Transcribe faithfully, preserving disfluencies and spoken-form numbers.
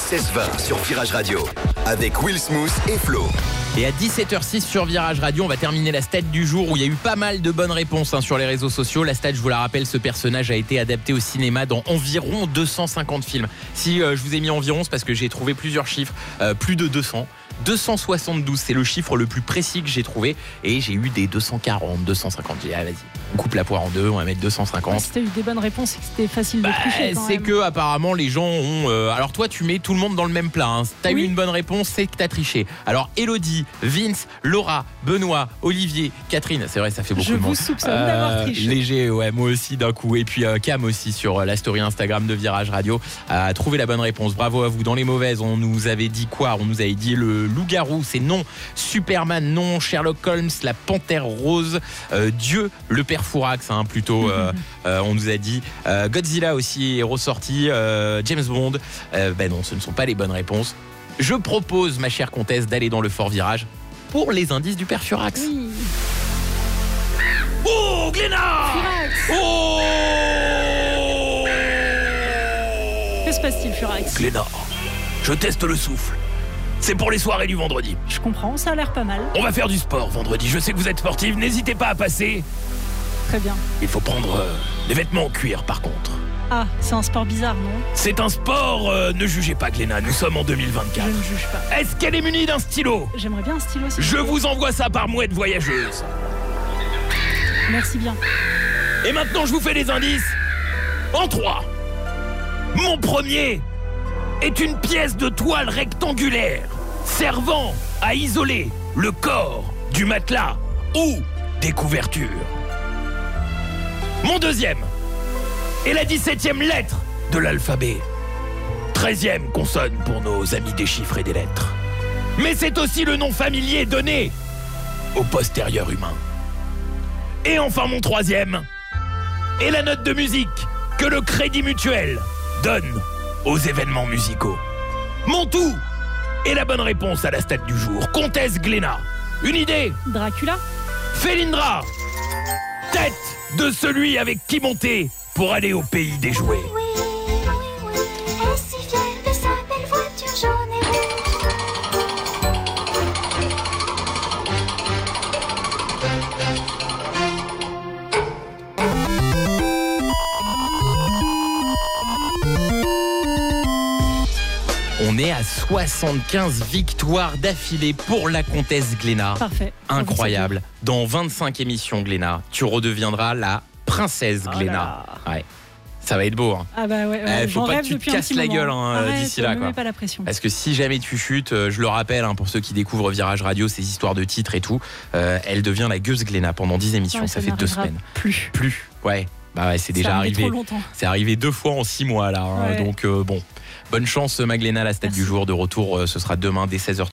seize vingt sur Virage Radio avec Will Smooth et Flo. Et à dix-sept heures six sur Virage Radio, on va terminer la stat du jour où il y a eu pas mal de bonnes réponses hein, sur les réseaux sociaux. La stat, je vous la rappelle, ce personnage a été adapté au cinéma dans environ deux cent cinquante films. Si euh, je vous ai mis environ, c'est parce que j'ai trouvé plusieurs chiffres, euh, plus de deux cents. deux cent soixante-douze, c'est le chiffre le plus précis que j'ai trouvé. Et j'ai eu des deux cent quarante, deux cent cinquante. J'ai dit, ah, vas-y, on coupe la poire en deux, on va mettre deux cent cinquante. Ah, si t'as eu des bonnes réponses, c'est que c'était facile bah, de tricher. C'est même. Que apparemment les gens ont... Euh, alors toi, tu mets tout le monde dans le même plat. Hein. T'as oui. eu une bonne réponse, c'est que t'as triché. Alors Elodie, Vince, Laura, Benoît, Olivier, Catherine, c'est vrai, ça fait beaucoup Je de monde. Je vous soupçonne euh, d'avoir triché. Léger, ouais, moi aussi d'un coup. Et puis euh, Cam aussi sur la story Instagram de Virage Radio a trouvé la bonne réponse. Bravo à vous. Dans les mauvaises, on nous avait dit quoi? On nous avait dit le loup-garou, c'est non. Superman, non. Sherlock Holmes, la panthère rose. Euh, Dieu, le père Fourax, hein, plutôt. Euh, euh, on nous a dit euh, Godzilla aussi est ressorti. Euh, James Bond. Euh, ben non, ce ne sont pas les bonnes réponses. Je propose, ma chère comtesse, d'aller dans le fort virage pour les indices du père Furax. Oui. Oh, Glénat Furax. Oh Que se passe-t-il, Furax? Glénat, je teste le souffle. C'est pour les soirées du vendredi. Je comprends, ça a l'air pas mal. On va faire du sport vendredi. Je sais que vous êtes sportive, n'hésitez pas à passer. Très bien. Il faut prendre euh, des vêtements en cuir, par contre. Ah, c'est un sport bizarre, non? C'est un sport, euh, ne jugez pas Glénat, nous sommes en deux mille vingt-quatre. Je ne juge pas. Est-ce qu'elle est munie d'un stylo? J'aimerais bien un stylo. Si Je vous envoie ça par mouette voyageuse. Merci bien. Et maintenant, je vous fais des indices. En trois. Mon premier est une pièce de toile rectangulaire servant à isoler le corps du matelas ou des couvertures. Mon deuxième est la dix-septième lettre de l'alphabet. treizième consonne pour nos amis des chiffres et des lettres. Mais c'est aussi le nom familier donné au postérieur humain. Et enfin mon troisième est la note de musique que le Crédit Mutuel donne aux événements musicaux. Mon tout est la bonne réponse à la stat du jour. Comtesse Glénat. Une idée? Dracula. Félindra. Tête de celui avec qui monter pour aller au pays des jouets. Oui, oui, oui, oui. Et si fière de sa belle voiture jaune et rouge. On est à soixante-quinze victoires d'affilée pour la comtesse Glénat. Parfait. Incroyable. Dans vingt-cinq émissions, Glénat, tu redeviendras la princesse Glénat. Oh ouais. Ça va être beau. Hein. Ah bah ouais, ouais. Eh, faut pas que tu te casses la gueule hein, Arrête, d'ici là. Ne quoi. mets pas la pression. Parce que si jamais tu chutes, euh, je le rappelle, hein, pour ceux qui découvrent Virage Radio, ces histoires de titres et tout, euh, elle devient la gueuse Glénat pendant dix émissions. Ouais, ça, ça fait deux semaines. Plus. Plus, ouais. Bah ouais, c'est déjà ça arrivé. Trop longtemps. C'est arrivé deux fois en six mois là. Hein, ouais. Donc euh, bon, bonne chance Magléna, la stat Merci. du jour de retour. Euh, ce sera demain dès seize heures.